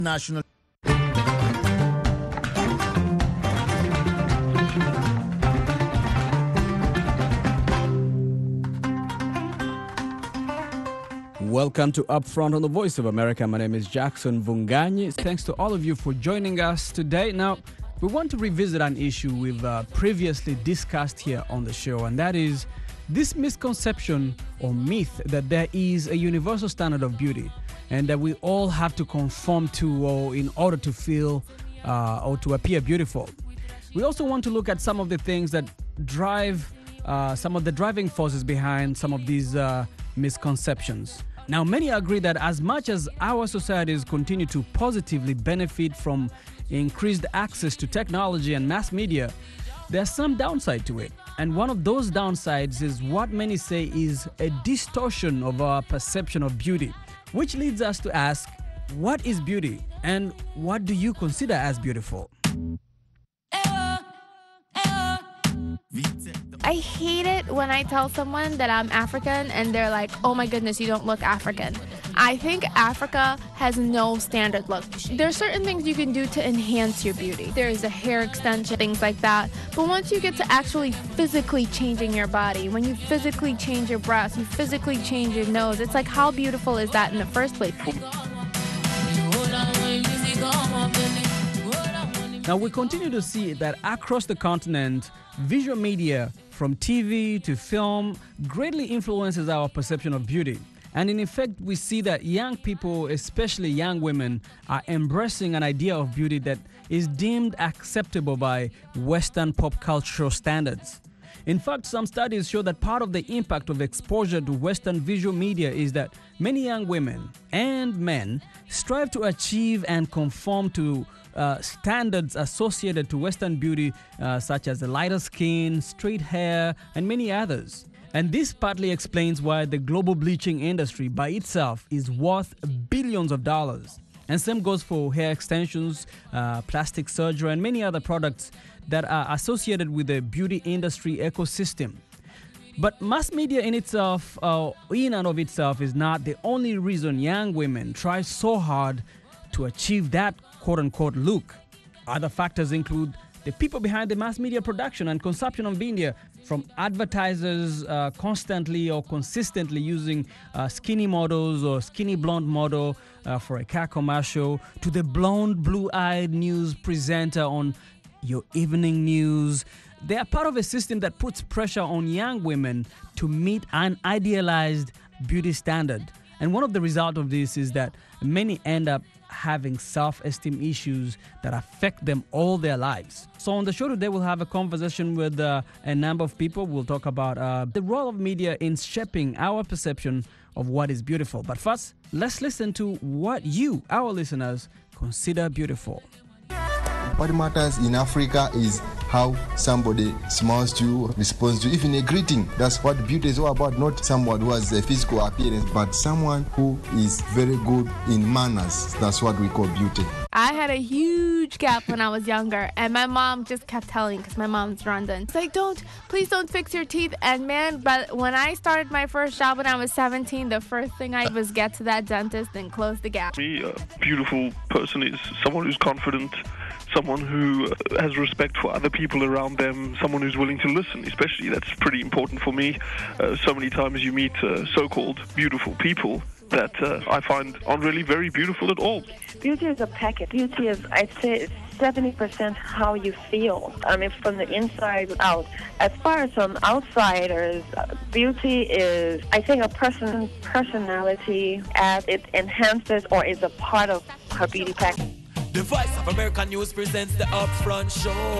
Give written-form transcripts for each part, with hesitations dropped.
National. Welcome to Upfront on the Voice of America. My name is Jackson Vunganyi. Thanks to all of you for joining us today. Now, we want to revisit an issue we've previously discussed here on the show, and that is this misconception or myth that there is a universal standard of beauty and that we all have to conform to or in order to feel or to appear beautiful. We also want to look at some of the things that drive some of the driving forces behind some of these misconceptions. Now, many agree that as much as our societies continue to positively benefit from increased access to technology and mass media, there's some downside to it. And one of those downsides is what many say is a distortion of our perception of beauty, which leads us to ask, what is beauty and what do you consider as beautiful? I hate it when I tell someone that I'm African and they're like, oh my goodness, you don't look African. I think Africa has no standard look. There are certain things you can do to enhance your beauty. There is a hair extension, things like that. But once you get to actually physically changing your body, when you physically change your breasts, you physically change your nose, it's like, how beautiful is that in the first place? Now, we continue to see that across the continent, visual media, from TV to film, greatly influences our perception of beauty. And in effect, we see that young people, especially young women, are embracing an idea of beauty that is deemed acceptable by Western pop cultural standards. In fact, some studies show that part of the impact of exposure to Western visual media is that many young women and men strive to achieve and conform to standards associated to Western beauty, such as the lighter skin, straight hair, and many others. And this partly explains why the global bleaching industry by itself is worth billions of dollars. And same goes for hair extensions, plastic surgery, and many other products that are associated with the beauty industry ecosystem. But mass media in itself, in and of itself, is not the only reason young women try so hard to achieve that quote-unquote look. Other factors include the people behind the mass media production and consumption of media, from advertisers constantly or consistently using skinny models or skinny blonde model for a car commercial, to the blonde, blue-eyed news presenter on your evening news. They are part of a system that puts pressure on young women to meet an idealized beauty standard. And one of the results of this is that many end up having self-esteem issues that affect them all their lives. So on the show today, we'll have a conversation with a number of people. We'll talk about the role of media in shaping our perception of what is beautiful. But first, let's listen to what you, our listeners, consider beautiful. What matters in Africa is how somebody smiles to you, responds to you, even a greeting. That's what beauty is all about, not someone who has a physical appearance, but someone who is very good in manners. That's what we call beauty. I had a huge gap when I was younger, and my mom just kept telling, because my mom's Rwandan, it's like, please don't fix your teeth. And man, but when I started my first job when I was 17, the first thing I did was get to that dentist and close the gap. Me, a beautiful person is someone who's confident, someone who has respect for other people around them, someone who's willing to listen, especially. That's pretty important for me. So many times you meet so-called beautiful people that I find aren't really very beautiful at all. Beauty is a package. Beauty is, I'd say, 70% how you feel. I mean, from the inside out. As far as on outsiders, beauty is, I think, a person's personality, as it enhances or is a part of her beauty package. The Voice of American News presents the Upfront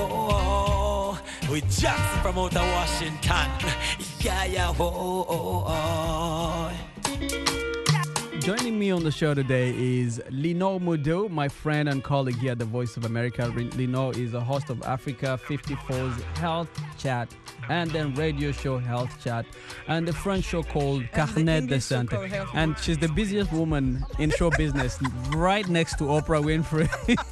Show with Jackson from out of Washington. Yeah, Joining me on the show today is Lenore Mudo, my friend and colleague here at the Voice of America. Lenore is a host of Africa 54's Health Chat and then radio show Health Chat and the French show called Carnet de Santé. And she's the busiest woman in show business, right next to Oprah Winfrey.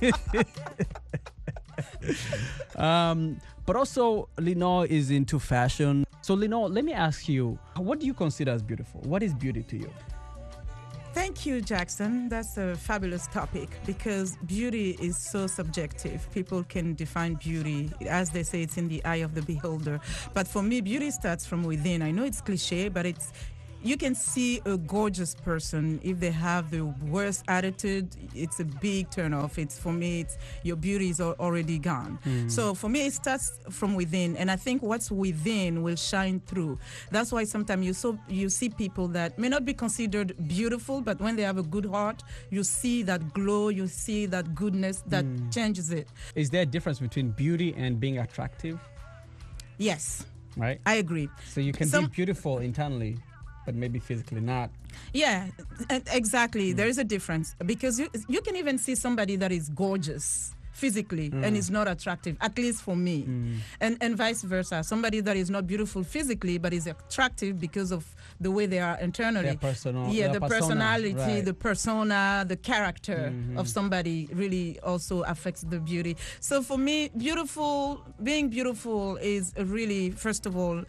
But also, Lenore is into fashion. So, Lenore, let me ask you, what do you consider as beautiful? What is beauty to you? Thank Thank you, Jackson. That's a fabulous topic because beauty is so subjective. People can define beauty. As they say, it's in the eye of the beholder. But for me, beauty starts from within. I know it's cliche, but you can see a gorgeous person. If they have the worst attitude, it's a big turnoff. For me, your beauty is already gone. So for me, it starts from within, and I think what's within will shine through. That's why sometimes you see people that may not be considered beautiful, but when they have a good heart, you see that glow, you see that goodness that changes it. Is there a difference between beauty and being attractive? Yes. Right? I agree. So you can be beautiful internally, but maybe physically not. Yeah, exactly. There is a difference because you can even see somebody that is gorgeous physically and is not attractive, at least for me, and vice versa. Somebody that is not beautiful physically but is attractive because of the way they are internally. The personality, right. the persona, the character of somebody really also affects the beauty. So for me, being beautiful is really, first of all,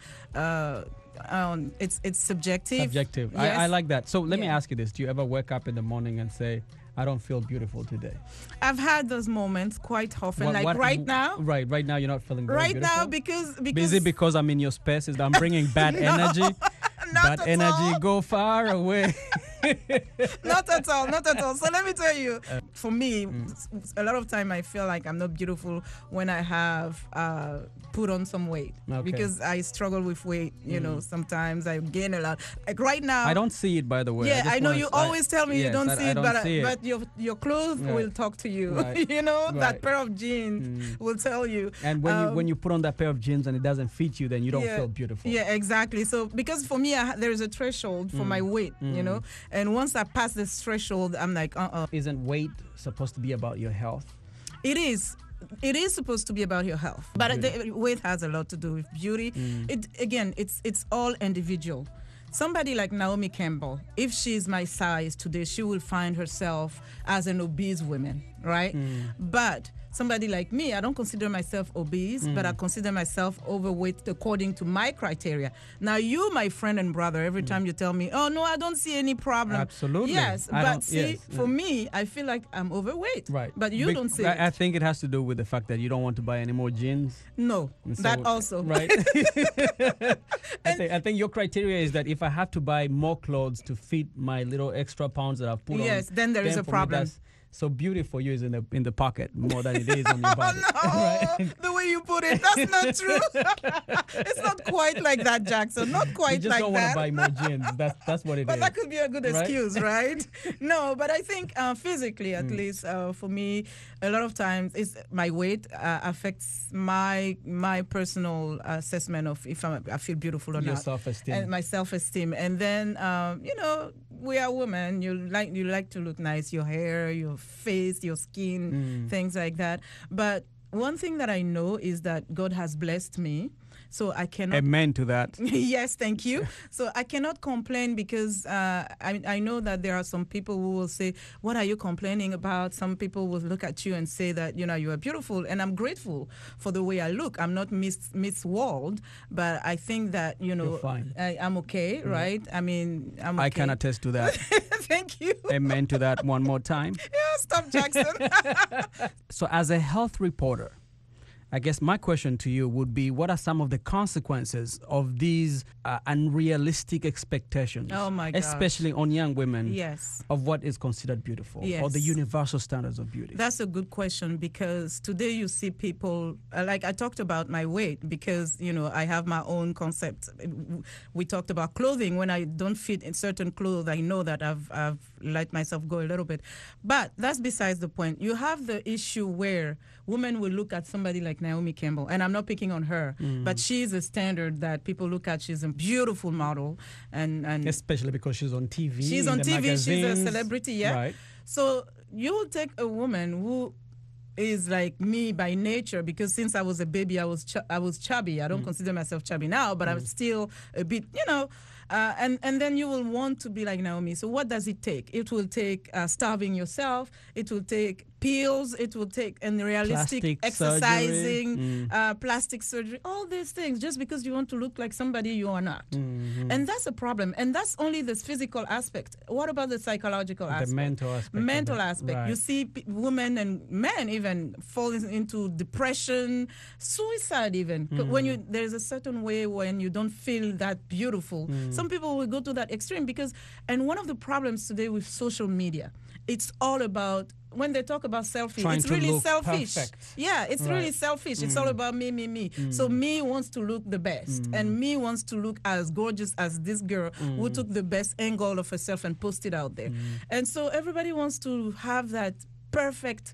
it's subjective. Subjective. Yes. I like that. So let me ask you this. Do you ever wake up in the morning and say, I don't feel beautiful today? I've had those moments quite often. Right now. Right now you're not feeling very right beautiful? Now because Is it because I'm in your space? Is that I'm bringing bad energy? Bad energy, go far away. Not at all. So let me tell you, for me, a lot of time I feel like I'm not beautiful when I have put on some weight because I struggle with weight. You know, sometimes I gain a lot. Like right now, I don't see it, by the way. Yeah, I know you always tell me you don't see it, but your clothes will talk to you. Right. You know, that pair of jeans will tell you. And when you put on that pair of jeans and it doesn't fit you, then you don't feel beautiful. Yeah, exactly. So because for me, there is a threshold for my weight. You know, and once I pass this threshold, I'm like, Isn't weight supposed to be about your health? It is. It is supposed to be about your health, but weight has a lot to do with beauty. It's all individual. Somebody like Naomi Campbell, if she's my size today, she will find herself as an obese woman, right? But somebody like me, I don't consider myself obese, but I consider myself overweight according to my criteria. Now, you, my friend and brother, every time you tell me, oh, no, I don't see any problem. Absolutely. Yes, but for me, I feel like I'm overweight. Right. But you don't see it. I think it has to do with the fact that you don't want to buy any more jeans. No, so, that also. Right. I think your criteria is that if I have to buy more clothes to fit my little extra pounds that I've put on. Yes, then there is a problem. So beauty for you is in the pocket more than it is on your body. No, right? The way you put it, that's not true. It's not quite like that, Jackson. Not quite like that. You just don't want to buy more jeans. That's what it is. But that could be a good excuse, right? No, but I think physically, at least for me, a lot of times my weight affects my personal assessment of if I feel beautiful or your not. Self-esteem. And my self-esteem. And then, we are women. You like to look nice. Your hair, your face, your skin, things like that. But one thing that I know is that God has blessed me. So I cannot. Amen to that. Yes, thank you. So I cannot complain because I know that there are some people who will say, "What are you complaining about?" Some people will look at you and say that you are beautiful, and I'm grateful for the way I look. I'm not Miss World, but I think that You're fine. I'm okay, right? I mean, I'm okay. I can attest to that. Thank you. Amen to that one more time. Yeah, stop, Jackson. So as a health reporter, I guess my question to you would be, what are some of the consequences of these unrealistic expectations? Oh my gosh. Especially on young women. Yes. Of what is considered beautiful, yes, or the universal standards of beauty? That's a good question because today you see people, like I talked about my weight because, I have my own concept. We talked about clothing. When I don't fit in certain clothes, I know that I've let myself go a little bit. But that's besides the point. You have the issue where women will look at somebody like Naomi Campbell, and I'm not picking on her, but she's a standard that people look at. She's a beautiful model, and especially because she's on TV. She's on TV. Magazines. She's a celebrity. Yeah. Right. So you will take a woman who is like me by nature, because since I was a baby, I was chubby. I don't consider myself chubby now, but I'm still a bit, and then you will want to be like Naomi. So what does it take? It will take starving yourself. It will take pills. It will take unrealistic plastic exercising, plastic surgery, all these things, just because you want to look like somebody you are not. And that's a problem. And that's only the physical aspect. What about the psychological aspect? The mental aspect. Mental aspect. Right. You see women and men even falling into depression, suicide even. When there's a certain way when you don't feel that beautiful. Some people will go to that extreme because, and one of the problems today with social media, it's all about, when they talk about selfie, Trying it's to really look selfish. perfect. Yeah, it's really selfish. It's all about me. So me wants to look the best, and me wants to look as gorgeous as this girl who took the best angle of herself and posted out there. And so everybody wants to have that perfect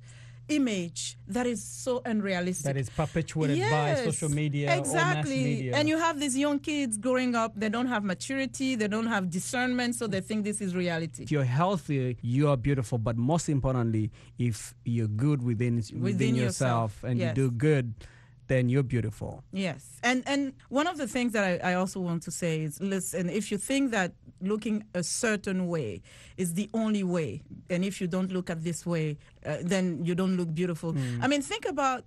image that is so unrealistic. That is perpetuated by social media or mass media. And you have these young kids growing up, they don't have maturity, they don't have discernment, so they think this is reality. If you're healthy, you are beautiful. But most importantly, if you're good within yourself and you do good, then you're beautiful. Yes. And one of the things that I also want to say is, listen, if you think that looking a certain way is the only way, and if you don't look at this way, then you don't look beautiful. I mean, think about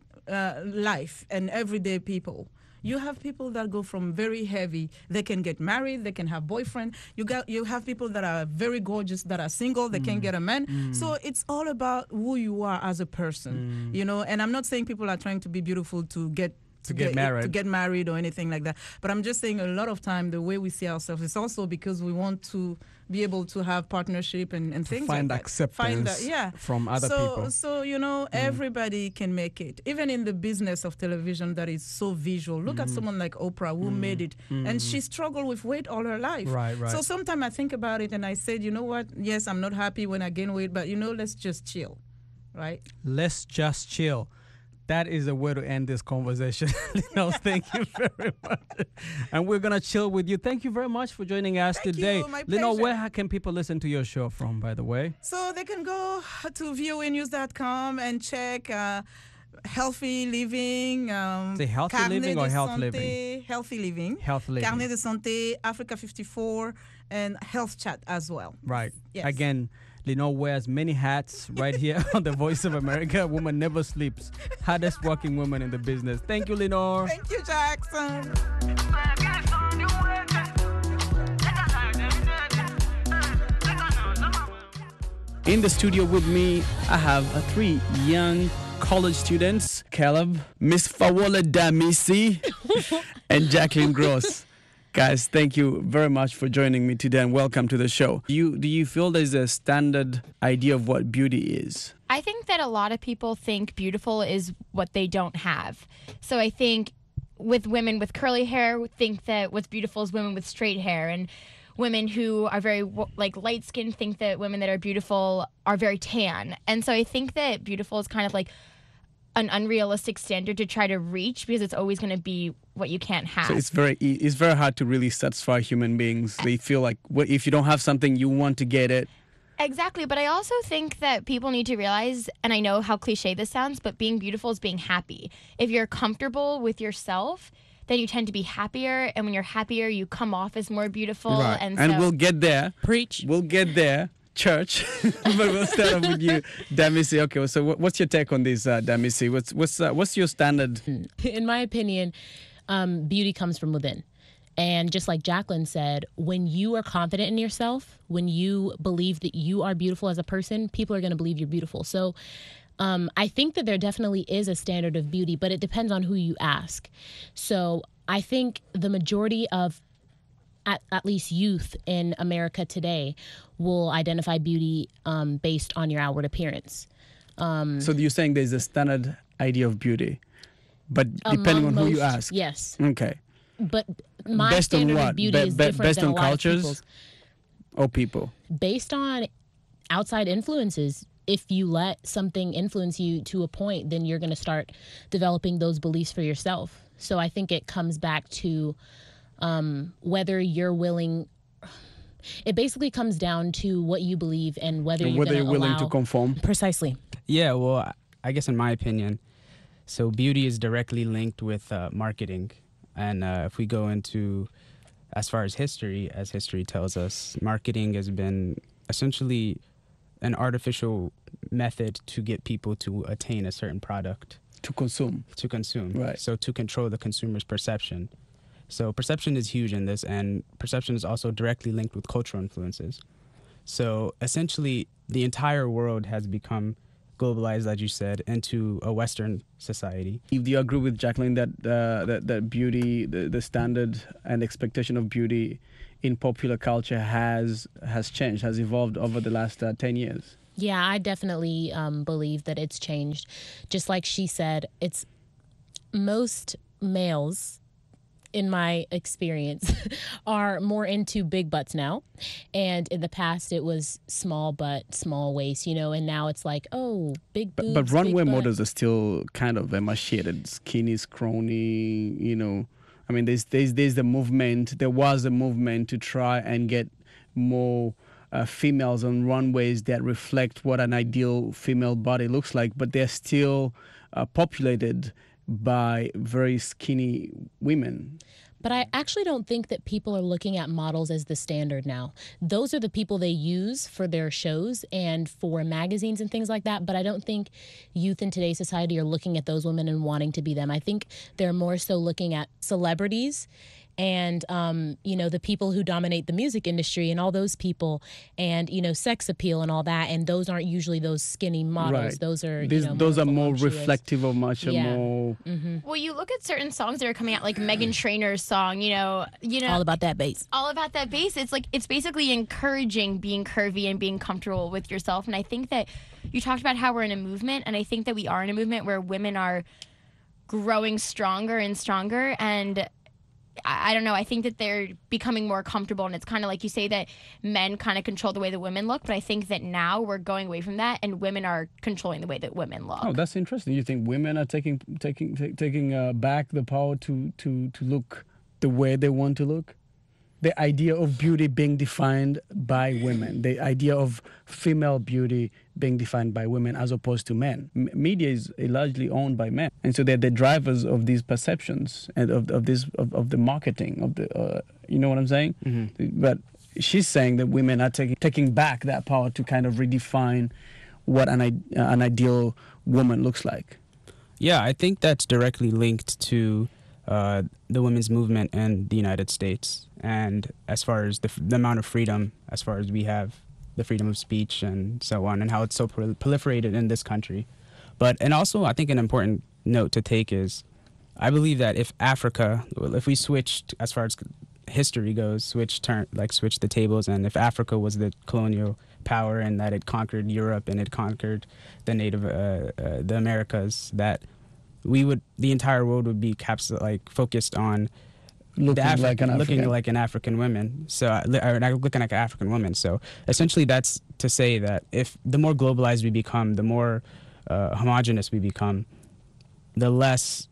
life and everyday people. You have people that go from very heavy, they can get married, they can have boyfriend. You have people that are very gorgeous, that are single, they can't get a man. So it's all about who you are as a person, you know. And I'm not saying people are trying to be beautiful to get married or anything like that. But I'm just saying a lot of time the way we see ourselves is also because we want to be able to have partnership and things find like acceptance from other people. So, you know, everybody can make it. Even in the business of television that is so visual. Look at someone like Oprah who made it. And she struggled with weight all her life. Right. So sometimes I think about it and I said, you know what? Yes, I'm not happy when I gain weight, but, you know, let's just chill. Right? Let's just chill. That is a way to end this conversation. Thank you very much. And we're going to chill with you. Thank you very much for joining us today. My Lenore, pleasure. where can people listen to your show from, by the way? So they can go to voanews.com and check Healthy Living. Say healthy living or health living? Healthy Living. Health living. Carnet de Santé, Africa 54, and Health Chat as well. Right. Yes. Again, Lenore wears many hats right here on the Voice of America. Woman never sleeps. Hardest working woman in the business. Thank you, Lenore. Thank you, Jackson. In the studio with me, I have three young college students, Caleb, Miss Fawola Damisi, and Jacqueline Gross. Guys, thank you very much for joining me today and welcome to the show. Do you feel there's a standard idea of what beauty is? I think that a lot of people think beautiful is what they don't have. So I think with women with curly hair think that what's beautiful is women with straight hair, and women who are very light skinned think that women that are beautiful are very tan. And so I think that beautiful is kind of like an unrealistic standard to try to reach because it's always going to be what you can't have. So it's very hard to really satisfy human beings. They feel like if you don't have something, you want to get it. Exactly, but I also think that people need to realize, and I know how cliche this sounds, but being beautiful is being happy. If you're comfortable with yourself, then you tend to be happier, and when you're happier, you come off as more beautiful. Right. And we'll get there. Preach. We'll get there. Church, but we'll start off with you, Damisi. Okay, so what's your take on this, Damisi? What's your standard? In my opinion, beauty comes from within. And just like Jacqueline said, when you are confident in yourself, when you believe that you are beautiful as a person, people are going to believe you're beautiful. So I think that there definitely is a standard of beauty, but it depends on who you ask. So I think the majority of at least youth in America today will identify beauty based on your outward appearance. So you're saying there's a standard idea of beauty, but depending on who you ask. Yes. Okay. But my standard of beauty is different based than on a lot cultures of people's. Or people? Based on outside influences. If you let something influence you to a point, then you're going to start developing those beliefs for yourself. So I think it comes back to whether you're willing. It basically comes down to what you believe and whether you're willing to conform. Precisely. Yeah, well, I guess in my opinion, so beauty is directly linked with marketing. And if we go into, as far as history tells us, marketing has been essentially an artificial method to get people to attain a certain product. To consume. To consume. Right. So to control the consumer's perception. So perception is huge in this, and perception is also directly linked with cultural influences. So essentially, the entire world has become globalized, as you said, into a Western society. Do you agree with Jacqueline that that beauty, the standard and expectation of beauty in popular culture has changed, has evolved over the last 10 years? Yeah, I definitely believe that it's changed. Just like she said, it's most males, in my experience, are more into big butts now. And in the past, it was small butt, small waist, and now it's like, oh, big boobs, But runway big butt. models are still kind of emaciated, skinny, scrawny, I mean, there's the movement. There was a movement to try and get more females on runways that reflect what an ideal female body looks like, but they're still populated by very skinny women. But I actually don't think that people are looking at models as the standard now. Those are the people they use for their shows and for magazines and things like that. But I don't think youth in today's society are looking at those women and wanting to be them. I think they're more so looking at celebrities and, the people who dominate the music industry and all those people and, sex appeal and all that. And those aren't usually those skinny models. Right. Those are, those are more voluptuous. reflective of much more. Mm-hmm. Well, you look at certain songs that are coming out, like Meghan Trainor's song, all about that bass. All about that bass. It's like, it's basically encouraging being curvy and being comfortable with yourself. And I think that you talked about how we're in a movement, and I think that we are in a movement where women are growing stronger and stronger. And I don't know, I think that they're becoming more comfortable, and it's kind of like you say that men kind of control the way that women look, but I think that now we're going away from that and women are controlling the way that women look. Oh, that's interesting. You think women are taking back the power to look the way they want to look? The idea of beauty being defined by women, the idea of female beauty being defined by women as opposed to men. Media is largely owned by men, and so they're the drivers of these perceptions and of the marketing of the. You know what I'm saying? Mm-hmm. But she's saying that women are taking back that power to kind of redefine what an ideal woman looks like. Yeah, I think that's directly linked to the women's movement in the United States, and as far as the amount of freedom, as far as we have the freedom of speech and so on, and how it's so proliferated in this country. And also I think an important note to take is, I believe that if we switched, as far as history goes, switch the tables, and if Africa was the colonial power and that it conquered Europe and it conquered the the Americas, that the entire world would be focused on looking like an African woman. So looking like an African woman. So essentially, that's to say that if the more globalized we become, the more homogenous we become, the less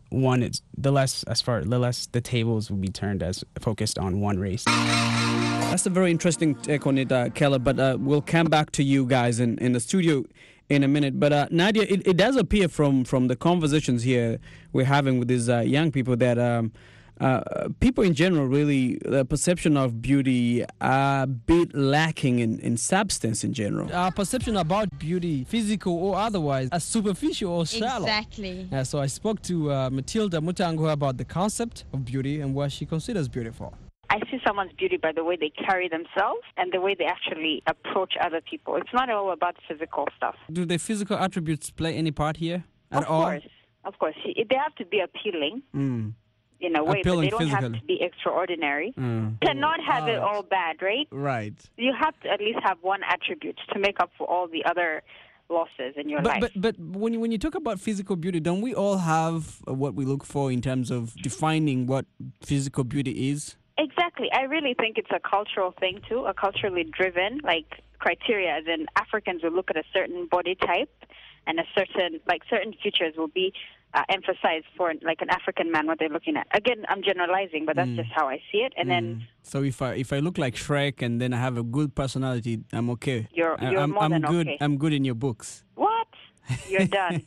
the tables will be turned as focused on one race. That's a very interesting take on it, Keller. But we'll come back to you guys in the studio in a minute. But Nadia, it does appear from the conversations here we're having with these young people that people in general, really, the perception of beauty are a bit lacking in substance in general. Our perception about beauty, physical or otherwise, are superficial or shallow. Exactly. So I spoke to Matilda Mutango about the concept of beauty and what she considers beautiful. I see someone's beauty by the way they carry themselves and the way they actually approach other people. It's not all about physical stuff. Do the physical attributes play any part here at all? Of course. They have to be appealing. In a way, appealing but they don't physically. have to be extraordinary. Cannot have it all bad, right? Right. You have to at least have one attribute to make up for all the other losses in your life. But when you talk about physical beauty, don't we all have what we look for in terms of defining what physical beauty is? Exactly. I really think it's a cultural thing, too, a culturally driven, criteria, as in Africans will look at a certain body type and certain features will be emphasized for an African man, what they're looking at. Again, I'm generalizing, but that's just how I see it. And then, so if I look like Shrek and then I have a good personality, I'm okay. You're more than good. okay. I'm good in your books. What? You're done.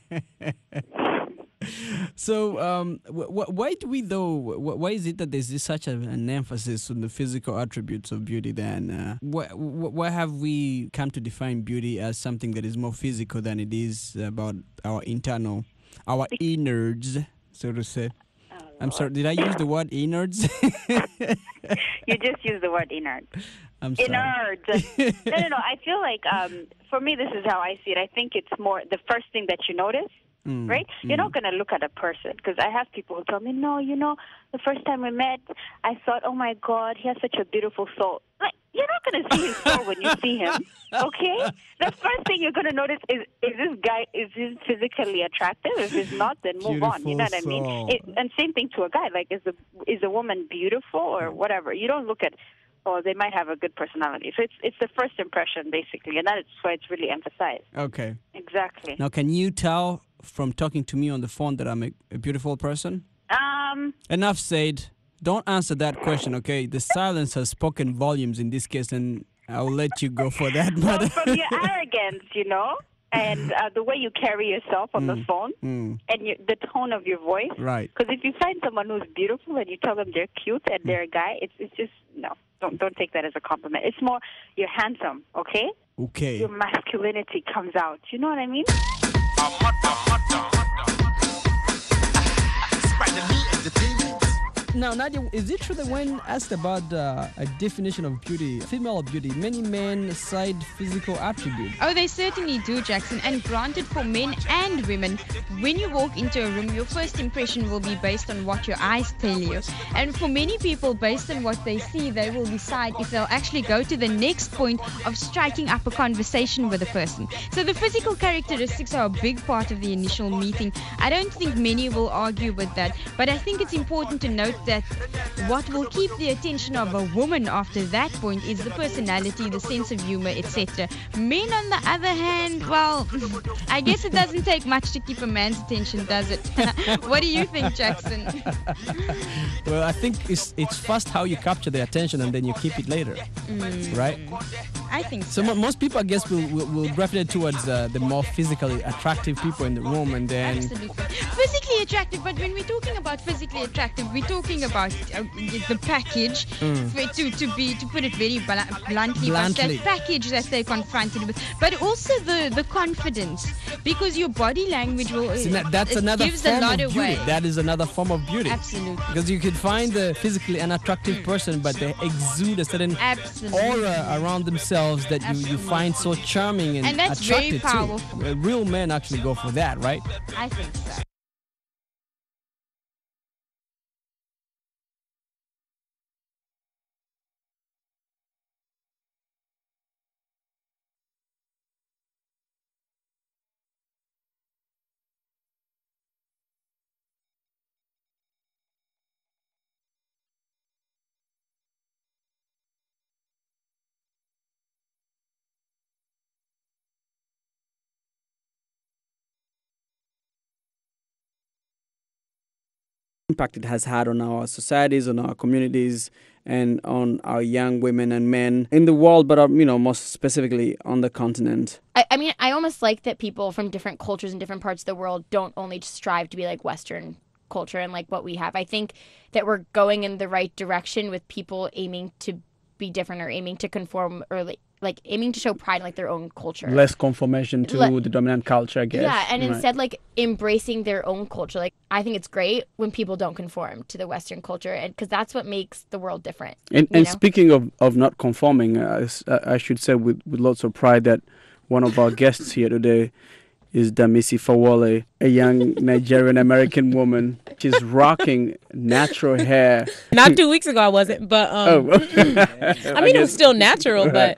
So why do we though? Why is it that there's such an emphasis on the physical attributes of beauty? Then why have we come to define beauty as something that is more physical than it is about our innards, so to say? I'm sorry, did I use the word innards? You just use the word innards. I'm sorry. Innards. No. I feel like, for me, this is how I see it. I think it's more the first thing that you notice. Right? You're not going to look at a person, because I have people who tell me, no, the first time we met, I thought, oh my God, he has such a beautiful soul. Like, you're not going to see his soul when you see him, okay? The first thing you're going to notice is this guy, is he physically attractive? If he's not, then move on. You know what I mean? And same thing to a guy. Like, is a woman beautiful or whatever? You don't look at, oh, they might have a good personality. So it's the first impression, basically, and that's why it's really emphasized. Okay. Exactly. Now, can you tell from talking to me on the phone that I'm a beautiful person? Enough said. Don't answer that question, okay? The silence has spoken volumes in this case, and I'll let you go for that. Well, from your arrogance, and the way you carry yourself on the phone, and the tone of your voice. Right. Because if you find someone who's beautiful and you tell them they're cute and they're a guy, it's just, no. Don't take that as a compliment. It's more, you're handsome, okay? Okay. Your masculinity comes out. You know what I mean? Now, Nadia, is it true that when asked about a definition of beauty, female beauty, many men cite physical attributes? Oh, they certainly do, Jackson. And granted, for men and women, when you walk into a room, your first impression will be based on what your eyes tell you. And for many people, based on what they see, they will decide if they'll actually go to the next point of striking up a conversation with a person. So the physical characteristics are a big part of the initial meeting. I don't think many will argue with that, but I think it's important to note that what will keep the attention of a woman after that point is the personality, the sense of humor, etc. Men, on the other hand, well, I guess it doesn't take much to keep a man's attention, does it? What do you think, Jackson? Well, I think it's first how you capture the attention and then you keep it later, right? I think so. So most people, I guess, will gravitate towards the more physically attractive people in the room, and then... Absolutely. Physically attractive, but when we're talking about physically attractive, we're talking about the package, to put it very bluntly, but that package that they're confronted with, but also the confidence, because your body language will that's another gives form a lot of beauty. away. That is another form of beauty. Absolutely. Because you could find the physically unattractive person, but they exude a certain aura around themselves that you find so charming and that's attractive very powerful. too. Real men actually go for that, right? I think so. Impact it has had on our societies, on our communities, and on our young women and men in the world, but most specifically on the continent. I mean, I almost like that people from different cultures and different parts of the world don't only strive to be like Western culture and like what we have. I think that we're going in the right direction with people aiming to be different or aiming to conform or aiming to show pride in like their own culture. Less conformation to the dominant culture, I guess. Yeah, and instead like embracing their own culture. Like, I think it's great when people don't conform to the Western culture, and because that's what makes the world different. And speaking of not conforming, I should say with lots of pride that one of our guests here today is Damisi Fawole, a young Nigerian-American woman. She's rocking natural hair. Not 2 weeks ago I wasn't, but I mean, it was still natural, but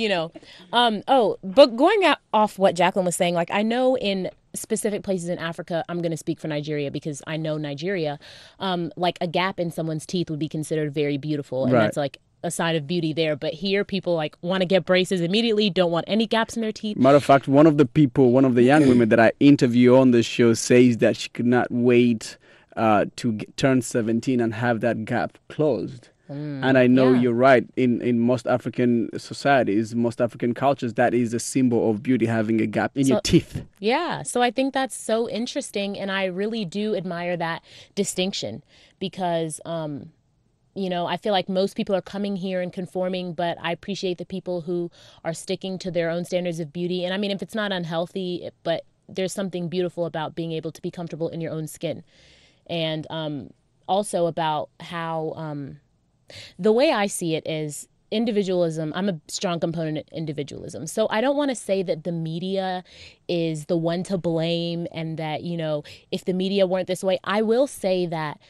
but going off what Jacqueline was saying, like I know in specific places in Africa, I'm going to speak for Nigeria because I know Nigeria, like a gap in someone's teeth would be considered very beautiful, and that's like a sign of beauty there. But here people like want to get braces immediately, don't want any gaps in their teeth. Matter of fact, one of the young women that I interview on the show says that she could not wait to turn 17 and have that gap closed. And I know you're right. In most African societies, most African cultures, that is a symbol of beauty, having a gap in your teeth. Yeah. So I think that's so interesting. And I really do admire that distinction because, I feel like most people are coming here and conforming, but I appreciate the people who are sticking to their own standards of beauty. And I mean, if it's not unhealthy, but there's something beautiful about being able to be comfortable in your own skin. And also about how the way I see it is individualism. I'm a strong component of individualism. So I don't want to say that the media is the one to blame and that, you know, if the media weren't this way. I will say that,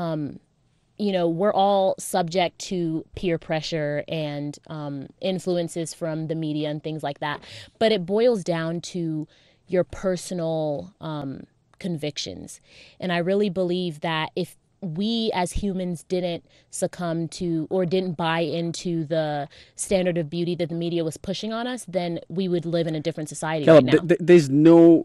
you know, we're all subject to peer pressure and influences from the media and things like that. But it boils down to your personal convictions. And I really believe that if we as humans didn't succumb to or didn't buy into the standard of beauty that the media was pushing on us, then we would live in a different society right now. There's no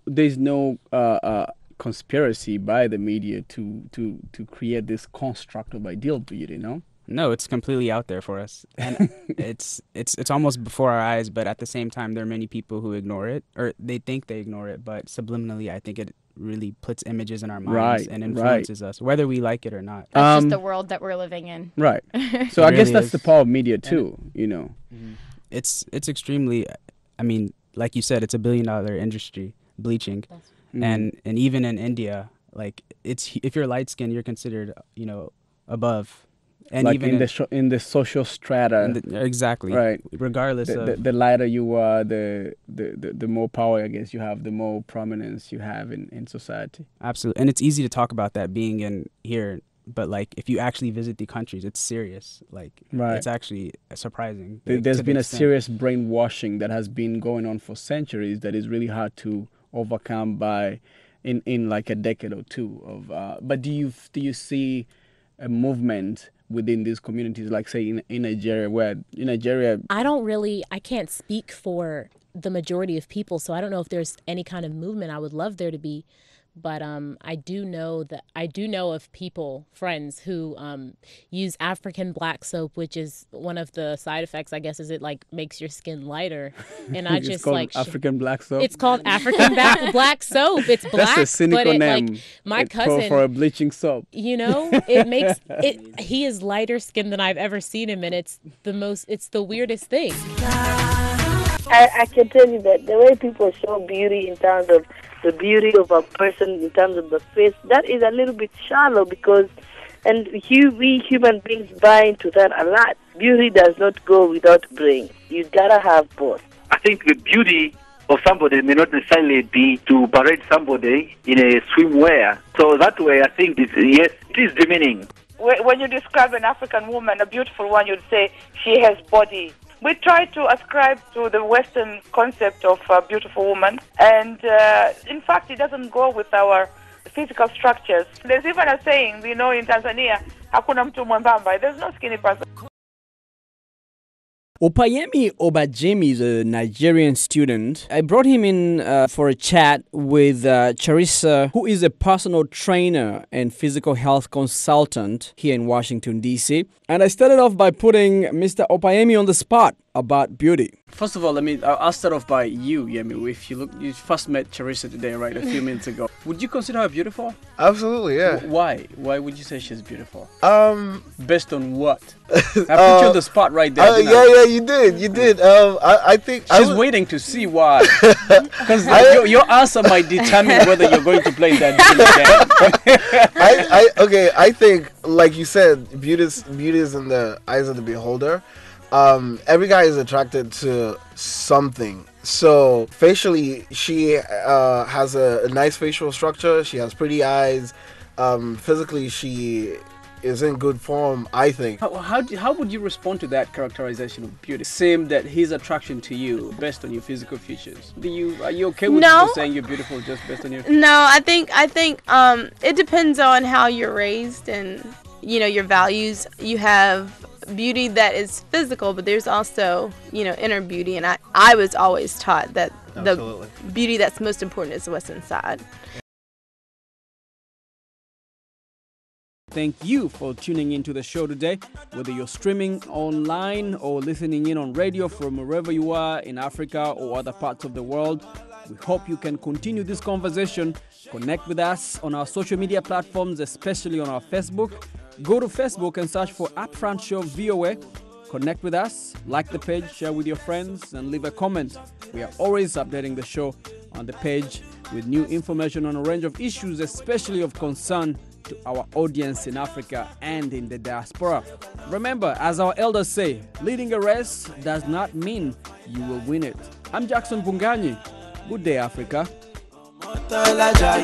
conspiracy by the media to create this construct of ideal beauty, no? No, it's completely out there for us, and it's almost before our eyes. But at the same time, there are many people who ignore it, or they think they ignore it, but subliminally, I think it really puts images in our minds and influences us, whether we like it or not. That's just the world that we're living in. Right. So I guess that's the power of media too, you know. It's extremely, I mean, like you said, it's $1 billion industry, bleaching. And even in India, like it's if you're light skinned, you're considered, you know, above. And like even in the social strata, exactly, right. Regardless of the lighter you are, the more power I guess you have, the more prominence you have in society. Absolutely, and it's easy to talk about that being in here, but like if you actually visit the countries, it's serious. Like it's actually surprising. There's been a serious brainwashing that has been going on for centuries that is really hard to overcome by in like a decade or two of. But do you see a movement within these communities, like say in Nigeria, where in Nigeria I can't speak for the majority of people, so I don't know if there's any kind of movement. I would love there to be, but I do know of people, friends who use African black soap, which is one of the side effects, I guess, is it like makes your skin lighter. And I just like African black soap. It's called African black soap. It's black. That's a cynical but name. Like my cousin for a bleaching soap. You know, it makes it. He is lighter skinned than I've ever seen him, and it's the weirdest thing. I can tell you that the way people show beauty in terms of the beauty of a person, in terms of the face, that is a little bit shallow and we human beings buy into that a lot. Beauty does not go without brain. You gotta have both. I think the beauty of somebody may not necessarily be to parade somebody in a swimwear. So that way, I think, yes, it is demeaning. When you describe an African woman, a beautiful one, you'd say she has body. We try to ascribe to the Western concept of a beautiful woman, and in fact, it doesn't go with our physical structures. There's even a saying, we know in Tanzania, hakuna mtu mwembamba. There's no skinny person. Opayemi Obajemi is a Nigerian student. I brought him in for a chat with Charissa, who is a personal trainer and physical health consultant here in Washington, D.C. And I started off by putting Mr. Opayemi on the spot about beauty. First of all, I'll start off by you, Yemi. If you first met Charissa today, right, a few minutes ago. Would you consider her beautiful? Absolutely, yeah. Why? Why would you say she's beautiful? Based on what? I put you on the spot right there. Yeah, you did. I think she's waiting to see why. Because your answer might determine whether you're going to play that game again. I think, like you said, beauty is in the eyes of the beholder. Every guy is attracted to something. So facially, she has a nice facial structure. She has pretty eyes. Physically, she is in good form, I think. How would you respond to that characterization of beauty? Same that his attraction to you based on your physical features. Are you okay with people saying you're beautiful just based on your? No, I think it depends on how you're raised and your values. You have beauty that is physical, but there's also inner beauty, and I was always taught that the beauty that's most important is what's inside. Thank you for tuning into the show today. Whether you're streaming online or listening in on radio from wherever you are in Africa or other parts of the world, we hope you can continue this conversation. Connect with us on our social media platforms, especially on our Facebook. Go to Facebook and search for Upfront Show VOA. Connect with us, like the page, share with your friends, and leave a comment. We are always updating the show on the page with new information on a range of issues, especially of concern to our audience in Africa and in the diaspora. Remember, as our elders say, leading a race does not mean you will win it. I'm Jackson Bunganyi. Good day, Africa.